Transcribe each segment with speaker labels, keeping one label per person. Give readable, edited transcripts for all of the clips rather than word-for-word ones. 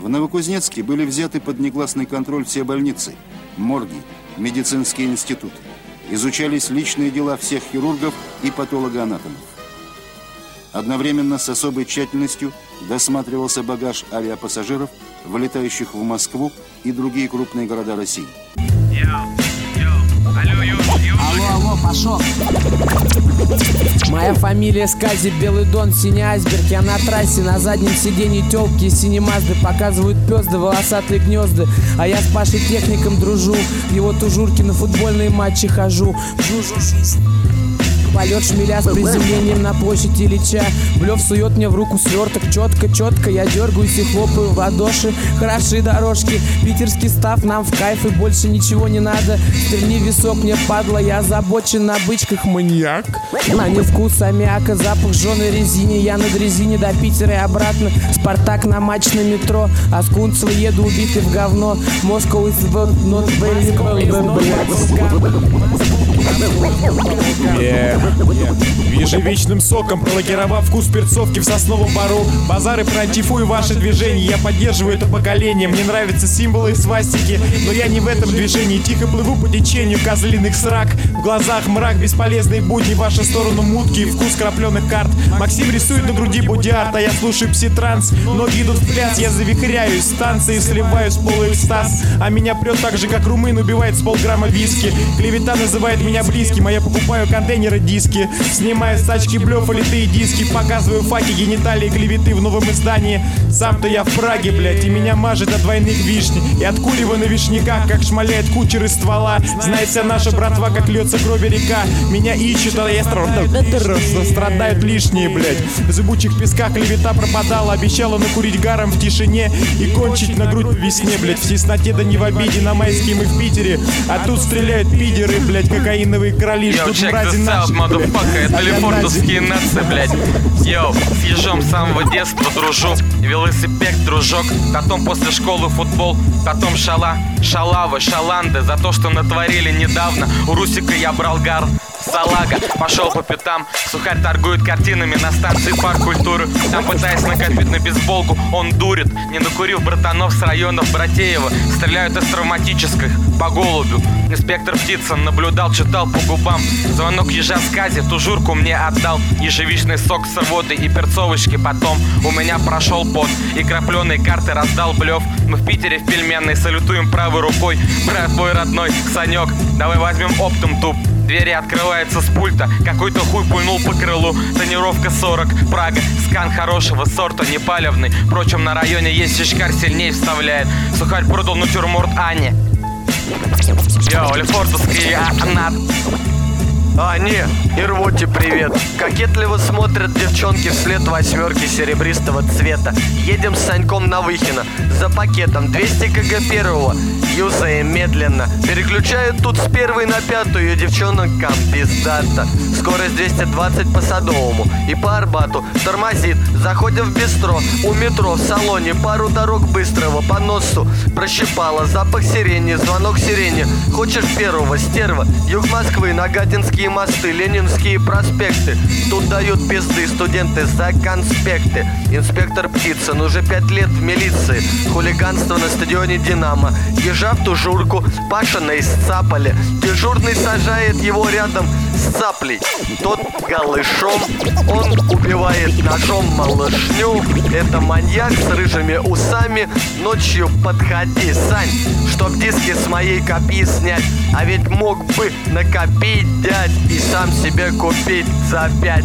Speaker 1: В Новокузнецке были взяты под негласный контроль все больницы, морги, медицинские институты. Изучались личные дела всех хирургов и патологоанатомов. Одновременно с особой тщательностью досматривался багаж авиапассажиров, вылетающих в Москву и другие крупные города России.
Speaker 2: Алло, пошел.
Speaker 3: Моя фамилия Скази, белый дон, синий айсберг. Я на трассе, на заднем сиденье тёлки из синей Мазды показывают пёзды, волосатые гнезда. А я с Пашей техником дружу, в его тужурке на футбольные матчи хожу. Полет шмеля с приземлением на площади Ильича. Блёв сует мне в руку сверток. Четко, я дергаюсь и хлопаю в ладоши. Хорошие дорожки, питерский став нам в кайф, и больше ничего не надо. Стрельни в висок, мне падла, я озабочен на бычках, маньяк. На невкус аммиака, запах жженой резине. Я на дрезине до Питера и обратно. Спартак на матч на метро, а с Кунцева еду убитый в говно. Москва is not very
Speaker 4: Ежевичным соком пролакировав вкус перцовки в сосновом бору. Базары про антифу и ваши движения. Я поддерживаю это поколение. Мне нравятся символы и свастики, но я не в этом движении. Тихо плыву по течению козлиных срак. В глазах мрак, бесполезные будни. В вашу сторону мутки и вкус крапленых карт. Максим рисует на груди бодиарт, а я слушаю пси-транс. Ноги идут в пляс, я завихряюсь. Станции сливаюсь в полуэкстаз. А меня прет так же, как румын убивает с полграмма виски. Клевета называет меня близким, а я покупаю контейнеры диски. Снимаю с тачки блёв и литые диски. Показываю факи, гениталии, клеветы в новом издании. Сам-то я в Праге, блять, и меня мажет от двойных вишни. И от курева на вишняках, как шмаляет кучер из ствола. Знает вся наша братва, как льется кровь река. Меня ищут, а я страдают лишние, блять. В зыбучих песках клевета пропадала. Обещала накурить гаром в тишине и кончить на грудь по весне, блять. В тесноте да не в обиде, на майские мы в Питере. А тут стреляют пидеры, блять, кокаиновые короли. Ждут мрази наши,
Speaker 5: это лефортовские нации, блядь. Йоу, с ежом с самого детства дружу. Велосипед, дружок. Потом после школы футбол. Потом шалавы, шаланды. За то, что натворили недавно. У Русика я брал гар. Салага, пошел по пятам. Сухарь торгует картинами на станции Парк культуры. Там, пытаясь накопить на бейсболку, он дурит. Не накурив братанов с районов Братеева. Стреляют из травматических по голубю. Инспектор Птицын наблюдал, читал по губам. Звонок ежа Скази, тужурку мне отдал. Ежевичный сок с рвотой и перцовочки. Потом у меня прошел пот. И крапленые карты раздал блёв. Мы в Питере в пельменной салютуем правой рукой. Брат твой родной, Санек, давай возьмем оптом туп. Двери открываются с пульта. Какой-то хуй пульнул по крылу. Тонировка 40, Прага. Скан хорошего сорта, не палевный. Впрочем, на районе есть щечкарь, сильней вставляет. Сухарь продал натюрморт Ане. Йоу, лефортовские
Speaker 6: не, и рвоте привет. Кокетливо смотрят девчонки вслед восьмерки серебристого цвета. Едем с Саньком на Выхино за пакетом 200 кг первого. Юзаем медленно. Переключают тут с первой на пятую. Девчонкам пиздата. Скорость 220 по Садовому и по Арбату. Тормозит, заходим в бистро. У метро в салоне пару дорог быстрого по носу прощипала. Запах сирени, звонок сирене. Хочешь первого, стерва? Юг Москвы, Нагатинские мосты, Ленинские проспекты. Тут дают пизды студенты за конспекты. Инспектор Птицын уже 5 лет в милиции. Хулиганство на стадионе Динамо. Ежа в тужурку, Пашина исцапали. Дежурный сажает его рядом с цаплей. Тот голышом, он убивает ножом малышню. Это маньяк с рыжими усами. Ночью подходи, Сань, чтоб диски с моей копии снять. А ведь мог бы накопить, дядь, и сам себе купить за 5.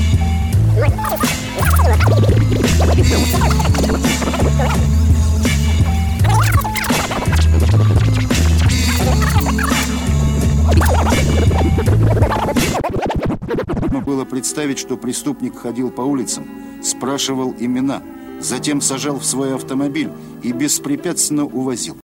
Speaker 1: Можно было представить, что преступник ходил по улицам, спрашивал имена, затем сажал в свой автомобиль и беспрепятственно увозил.